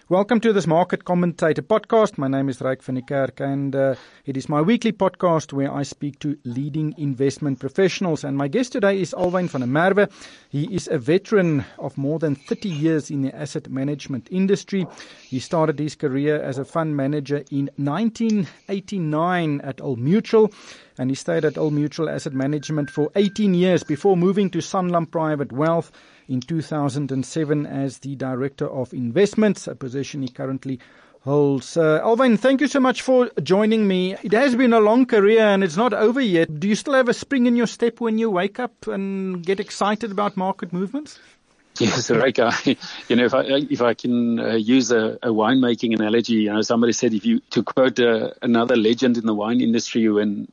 Welcome to this Market Commentator podcast. My name is Ryk van die Kerk and it is my weekly podcast where I speak to leading investment professionals. And my guest today is Alwyn van der Merwe. He is a veteran of more than 30 years in the asset management industry. He started his career as a fund manager in 1989 at Old Mutual. And he stayed at Old Mutual Asset Management for 18 years before moving to Sanlam Private Wealth in 2007 as the Director of Investments, a position he currently holds. Alwyn, thank you so much for joining me. It has been a long career and it's not over yet. Do you still have a spring in your step when you wake up and get excited about market movements? Yes, Ryk. If I can use a winemaking analogy, somebody said to quote another legend in the wine industry when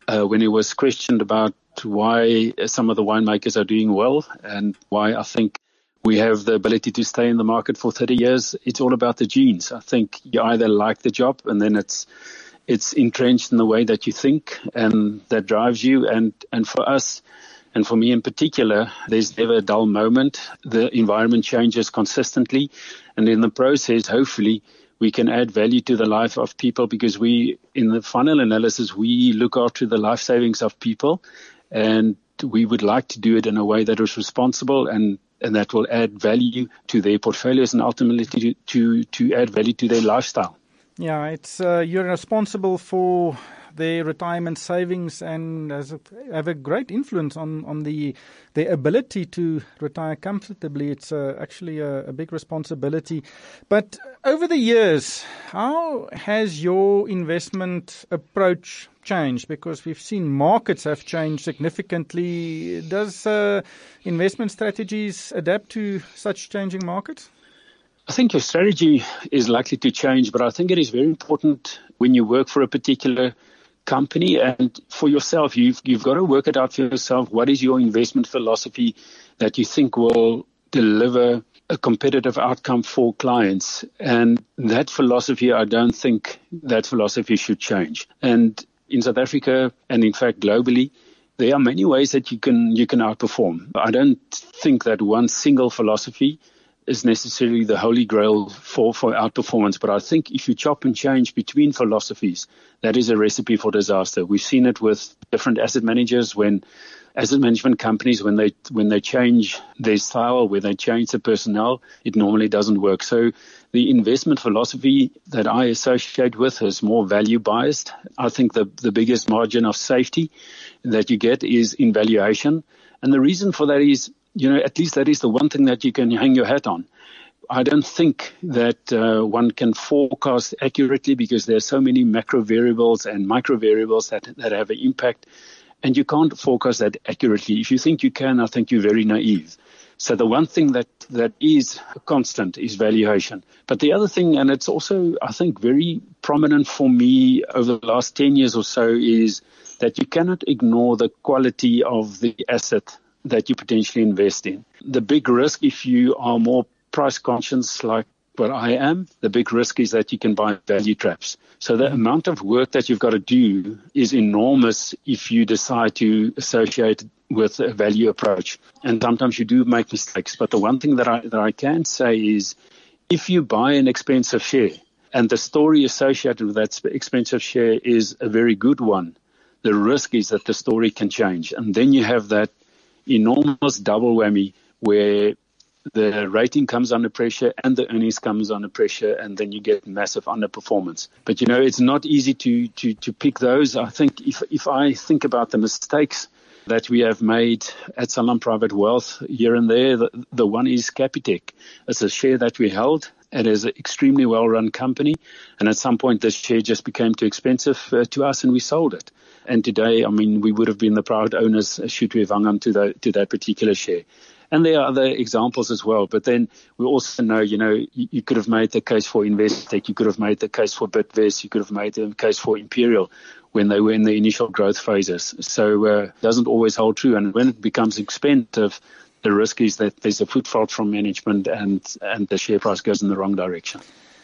he was questioned about why some of the winemakers are doing well and why I think we have the ability to stay in the market for 30 years, it's all about the genes. I think you either like the job and then it's entrenched in the way that you think and that drives you. And for us, and for me in particular, there's never a dull moment. The environment changes consistently. And in the process, hopefully, we can add value to the life of people because in the funnel analysis, we look after the life savings of people and we would like to do it in a way that is responsible and that will add value to their portfolios and ultimately to add value to their lifestyle. Yeah, it's you're responsible for their retirement savings and have a great influence on their ability to retire comfortably. It's actually a big responsibility. But over the years, how has your investment approach changed? Because we've seen markets have changed significantly. Does investment strategies adapt to such changing markets? I think your strategy is likely to change, but I think it is very important when you work for a particular company and for yourself, you've got to work it out for yourself. What is your investment philosophy that you think will deliver a competitive outcome for clients? And that philosophy, I don't think that philosophy should change. And in South Africa and in fact globally, there are many ways that you can outperform. I don't think that one single philosophy is necessarily the holy grail for outperformance. But I think if you chop and change between philosophies, that is a recipe for disaster. We've seen it with different asset managers when asset management companies, when they change their style, when they change the personnel, it normally doesn't work. So the investment philosophy that I associate with is more value biased. I think the biggest margin of safety that you get is in valuation. And the reason for that is, at least that is the one thing that you can hang your hat on. I don't think that one can forecast accurately because there are so many macro variables and micro variables that have an impact, and you can't forecast that accurately. If you think you can, I think you're very naive. So the one thing that is constant is valuation. But the other thing, and it's also, I think, very prominent for me over the last 10 years or so, is that you cannot ignore the quality of the asset that you potentially invest in. The big risk, if you are more price conscious like what I am, the big risk is that you can buy value traps. So the amount of work that you've got to do is enormous if you decide to associate with a value approach. And sometimes you do make mistakes. But the one thing that I can say is if you buy an expensive share and the story associated with that expensive share is a very good one, the risk is that the story can change. And then you have that enormous double whammy where the rating comes under pressure and the earnings comes under pressure, and then you get massive underperformance. But it's not easy to pick those. I think if I think about the mistakes that we have made at Sanlam Private Wealth here and there, the one is Capitec. It's a share that we held. It is an extremely well-run company, and at some point this share just became too expensive to us, and we sold it. And today, we would have been the proud owners should we have hung on to that particular share. And there are other examples as well. But then we also know, you could have made the case for Investec, you could have made the case for Bidvest, you could have made the case for Imperial when they were in the initial growth phases. So it doesn't always hold true. And when it becomes expensive, the risk is that there's a foot fault from management and the share price goes in the wrong direction.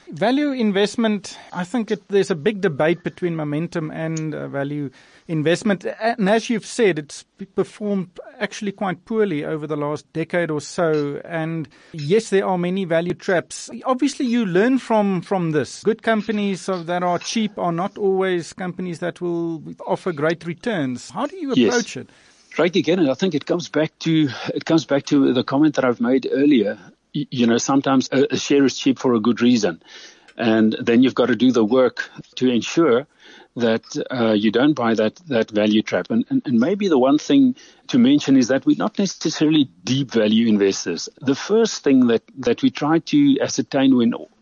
Value investment, I think there's a big debate between momentum and value investment. And as you've said, it's performed actually quite poorly over the last decade or so. And yes, there are many value traps. Obviously, you learn from this. Good companies that are cheap are not always companies that will offer great returns. How do you approach it? Right, again, and I think it comes back to the comment that I've made earlier. Sometimes a share is cheap for a good reason. And then you've got to do the work to ensure that you don't buy that value trap. And maybe the one thing to mention is that we're not necessarily deep value investors. The first thing that we try to ascertain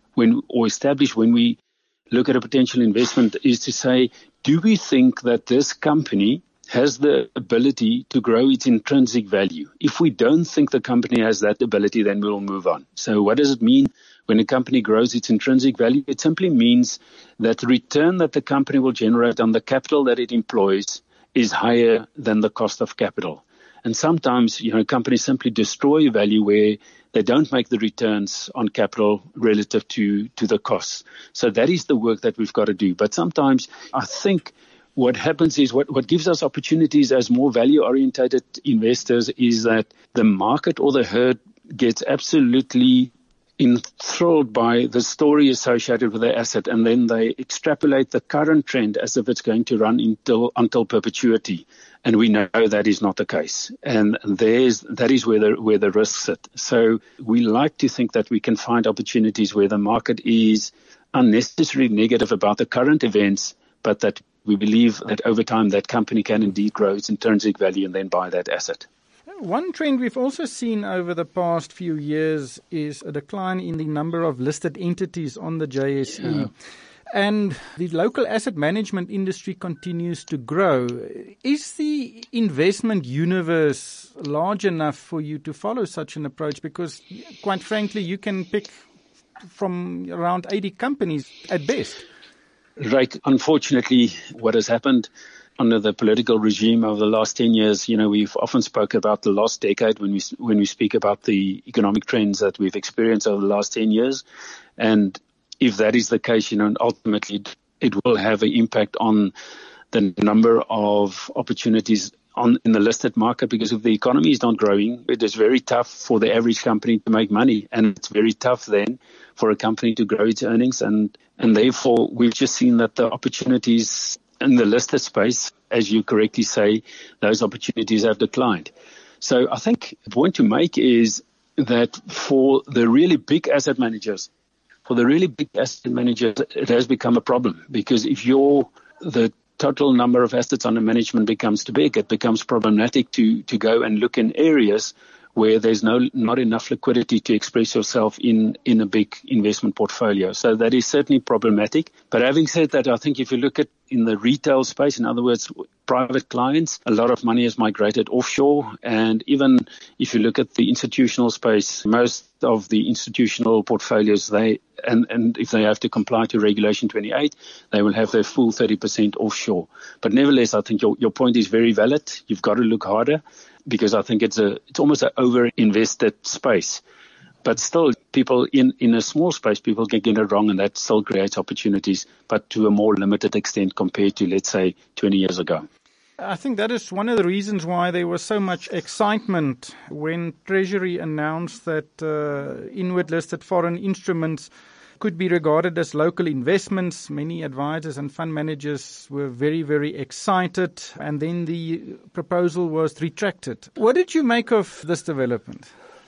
or establish when we look at a potential investment is to say, do we think that this company has the ability to grow its intrinsic value? If we don't think the company has that ability, then we'll move on. So what does it mean when a company grows its intrinsic value? It simply means that the return that the company will generate on the capital that it employs is higher than the cost of capital. And sometimes, companies simply destroy value where they don't make the returns on capital relative to the costs. So that is the work that we've got to do. But sometimes I think what happens is what gives us opportunities as more value-orientated investors is that the market or the herd gets absolutely enthralled by the story associated with the asset, and then they extrapolate the current trend as if it's going to run until perpetuity. And we know that is not the case. And that is where the risks sit. So we like to think that we can find opportunities where the market is unnecessarily negative about the current events, but that we believe that over time that company can indeed grow its intrinsic value and then buy that asset. One trend we've also seen over the past few years is a decline in the number of listed entities on the JSE. Yeah. And the local asset management industry continues to grow. Is the investment universe large enough for you to follow such an approach? Because, quite frankly, you can pick from around 80 companies at best. Right. Unfortunately, what has happened under the political regime over the last 10 years, we've often spoke about the last decade when we speak about the economic trends that we've experienced over the last 10 years. And if that is the case, ultimately it will have an impact on the number of opportunities in the listed market, because if the economy is not growing, it is very tough for the average company to make money. And it's very tough then for a company to grow its earnings. And therefore, we've just seen that the opportunities in the listed space, as you correctly say, those opportunities have declined. So I think the point to make is that for the really big asset managers, it has become a problem, because if the total number of assets under management becomes too big, it becomes problematic to go and look in areas where there's not enough liquidity to express yourself in a big investment portfolio. So that is certainly problematic. But having said that, I think if you look at in the retail space, in other words, private clients, a lot of money has migrated offshore. And even if you look at the institutional space, most of the institutional portfolios, and if they have to comply to Regulation 28, they will have their full 30% offshore. But nevertheless, I think your point is very valid. You've got to look harder, because I think it's almost an over-invested space. But still, people in a small space, people can get it wrong, and that still creates opportunities, but to a more limited extent compared to, let's say, 20 years ago. I think that is one of the reasons why there was so much excitement when Treasury announced that inward-listed foreign instruments could be regarded as local investments. Many advisors and fund managers were very, very excited, and then the proposal was retracted. What did you make of this development?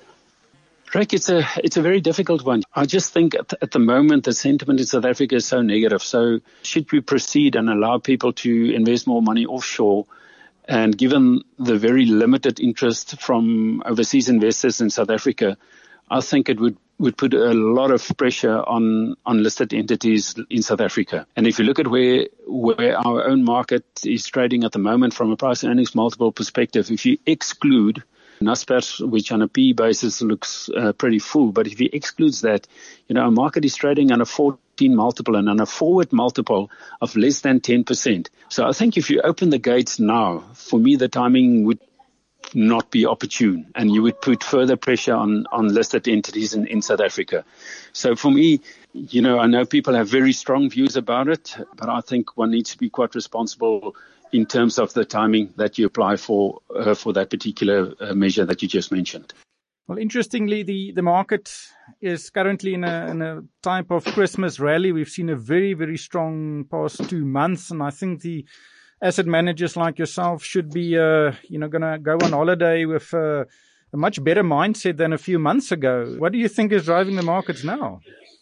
Rick, it's a very difficult one. I just think at the moment the sentiment in South Africa is so negative. So should we proceed and allow people to invest more money offshore? And given the very limited interest from overseas investors in South Africa, I think it would put a lot of pressure on listed entities in South Africa. And if you look at where our own market is trading at the moment from a price earnings multiple perspective, if you exclude Naspers, which on a PE basis looks pretty full, but if you excludes that, our market is trading on a 14 multiple and on a forward multiple of less than 10%. So I think if you open the gates now, for me, the timing would not be opportune, and you would put further pressure on listed entities in South Africa. So for me, I know people have very strong views about it, but I think one needs to be quite responsible in terms of the timing that you apply for that particular measure that you just mentioned. Well, interestingly, the market is currently in a type of Christmas rally. We've seen a very, very strong past 2 months, and I think the asset managers like yourself should be, going to go on holiday with a much better mindset than a few months ago. What do you think is driving the markets now?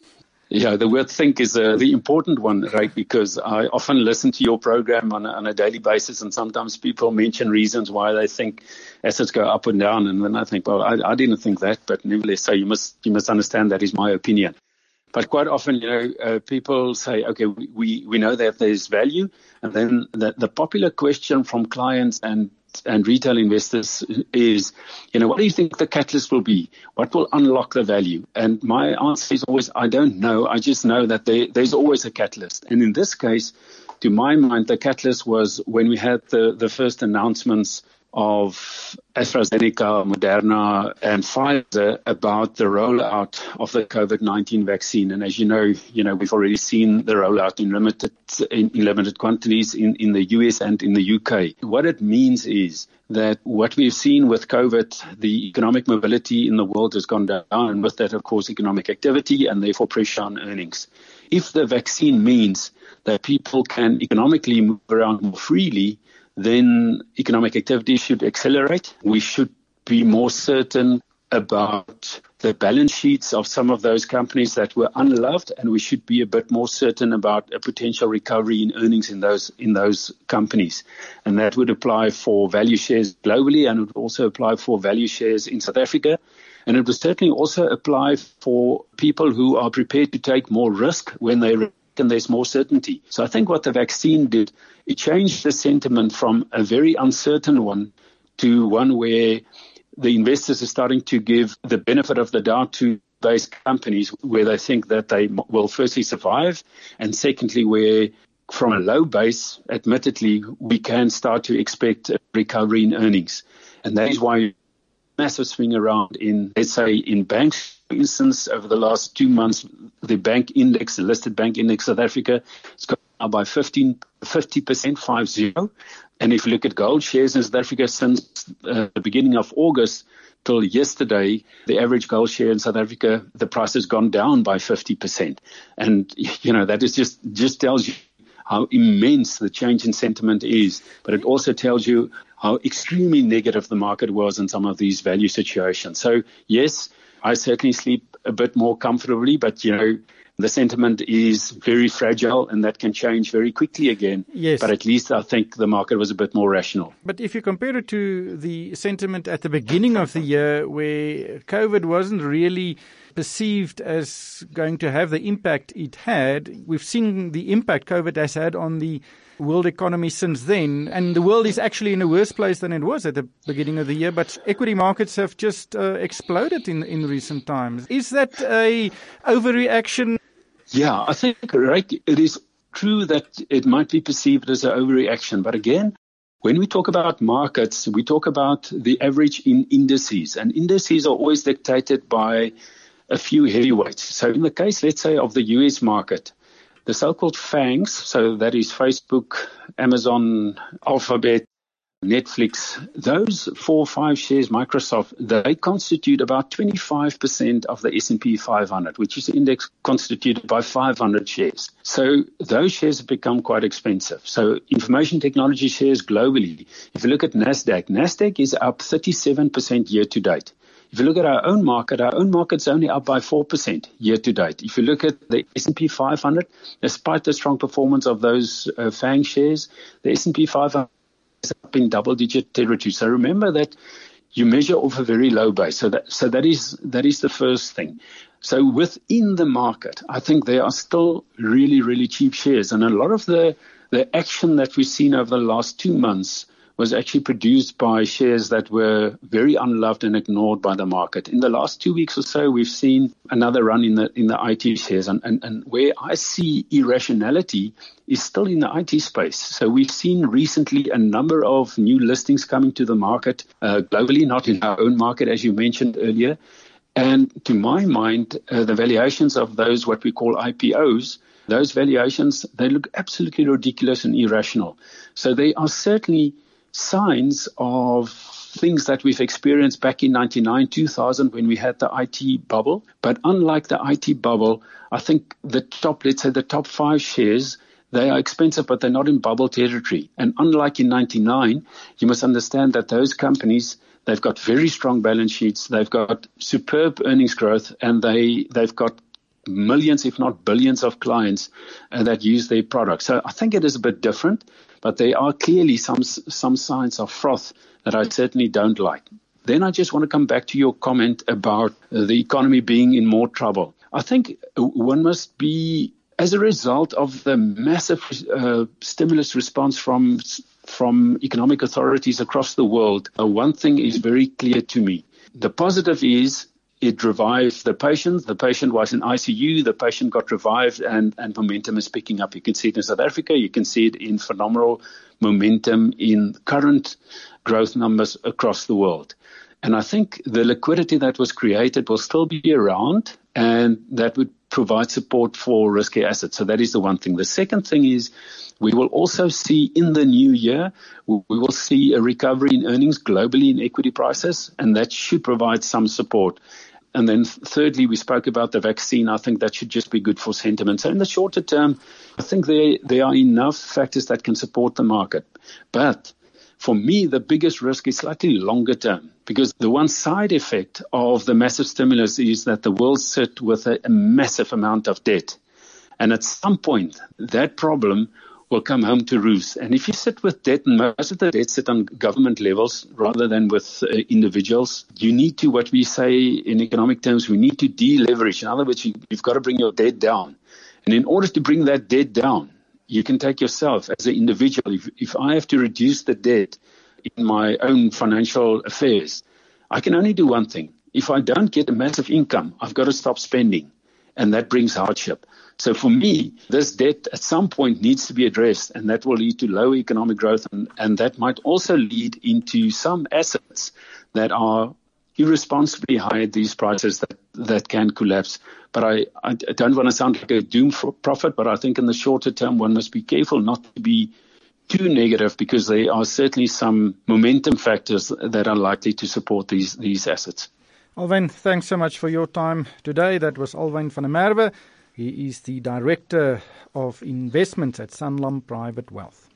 Yeah, the word think is the important one, right? Because I often listen to your program on a daily basis, and sometimes people mention reasons why they think assets go up and down. And then I think, well, I didn't think that, but nevertheless, so you must understand that is my opinion. But quite often, people say, okay, we know that there's value. And then the popular question from clients and retail investors is, what do you think the catalyst will be? What will unlock the value? And my answer is always, I don't know. I just know that there's always a catalyst. And in this case, to my mind, the catalyst was when we had the first announcements of AstraZeneca, Moderna, and Pfizer about the rollout of the COVID-19 vaccine. And as you know, we've already seen the rollout in limited quantities in the US and in the UK. What it means is that what we've seen with COVID, the economic mobility in the world has gone down, and with that, of course, economic activity and therefore pressure on earnings. If the vaccine means that people can economically move around more freely, then economic activity should accelerate. We should be more certain about the balance sheets of some of those companies that were unloved, and we should be a bit more certain about a potential recovery in earnings in those companies. And that would apply for value shares globally, and it would also apply for value shares in South Africa. And it would certainly also apply for people who are prepared to take more risk when they and there's more certainty. So I think what the vaccine did, it changed the sentiment from a very uncertain one to one where the investors are starting to give the benefit of the doubt to those companies where they think that they will firstly survive, and secondly where from a low base, admittedly, we can start to expect a recovery in earnings. And that is why massive swing around in, let's say, in banks. For instance, over the last 2 months, the bank index, the listed bank index South Africa, has gone up by 50%, 50. And if you look at gold shares in South Africa since the beginning of August till yesterday, the average gold share in South Africa, the price has gone down by 50%. And, that is just tells you how immense the change in sentiment is. But it also tells you how extremely negative the market was in some of these value situations. So, yes, I certainly sleep a bit more comfortably, but, the sentiment is very fragile and that can change very quickly again. Yes. But at least I think the market was a bit more rational. But if you compare it to the sentiment at the beginning of the year where COVID wasn't really perceived as going to have the impact it had, we've seen the impact COVID has had on the world economy since then, and the world is actually in a worse place than it was at the beginning of the year, but equity markets have just exploded in recent times. Is that a overreaction? Yeah, I think, right, it is true that it might be perceived as an overreaction, but again, when we talk about markets, we talk about the average in indices, and indices are always dictated by a few heavyweights. So in the case, let's say, of the US market, the so-called FANGs, so that is Facebook, Amazon, Alphabet, Netflix, those 4 or 5 shares, Microsoft, they constitute about 25% of the S&P 500, which is an index constituted by 500 shares. So those shares have become quite expensive. So information technology shares globally, if you look at NASDAQ is up 37% year to date. If you look at our own market's only up by 4% year to date. If you look at the S&P 500, despite the strong performance of those FANG shares, the S&P 500 is up in double-digit territory. So remember that you measure off a very low base. So that is the first thing. So within the market, I think there are still really, really cheap shares. And a lot of the action that we've seen over the last 2 months was actually produced by shares that were very unloved and ignored by the market. In the last 2 weeks or so, we've seen another run in the IT shares. And where I see irrationality is still in the IT space. So we've seen recently a number of new listings coming to the market globally, not in our own market, as you mentioned earlier. And to my mind, the valuations of those, what we call IPOs, those valuations, they look absolutely ridiculous and irrational. So they are certainly signs of things that we've experienced back in 99, 2000 when we had the IT bubble. But unlike the IT bubble, I think let's say the top 5 shares, they are expensive, but they're not in bubble territory. And unlike in 99, you must understand that those companies, they've got very strong balance sheets, they've got superb earnings growth, and they've got millions, if not billions of clients that use their products. So I think it is a bit different, but there are clearly some signs of froth that I certainly don't like. Then I just want to come back to your comment about the economy being in more trouble. I think one must be, as a result of the massive stimulus response from economic authorities across the world, one thing is very clear to me. The positive is it revived the patient. The patient was in ICU. The patient got revived, and momentum is picking up. You can see it in South Africa. You can see it in phenomenal momentum in current growth numbers across the world. And I think the liquidity that was created will still be around, and that would provide support for risky assets. So that is the one thing. The second thing is we will also see in the new year, we will see a recovery in earnings globally in equity prices, and that should provide some support. And then thirdly, we spoke about the vaccine. I think that should just be good for sentiment. So in the shorter term, I think there are enough factors that can support the market. But for me, the biggest risk is slightly longer term, because the one side effect of the massive stimulus is that the world sit with a massive amount of debt. And at some point, that problem will come home to roost. And if you sit with debt, and most of the debt sit on government levels rather than with individuals, you need to, what we say in economic terms, we need to deleverage. In other words, you've got to bring your debt down. And in order to bring that debt down, you can take yourself as an individual. If I have to reduce the debt in my own financial affairs, I can only do one thing. If I don't get a massive income, I've got to stop spending. And that brings hardship. So for me, this debt at some point needs to be addressed, and that will lead to low economic growth, and that might also lead into some assets that are irresponsibly high at these prices that can collapse. But I don't want to sound like a doom prophet, but I think in the shorter term, one must be careful not to be too negative, because there are certainly some momentum factors that are likely to support these assets. Alwyn, thanks so much for your time today. That was Alwyn van der Merwe. He is the Director of Investments at Sanlam Private Wealth.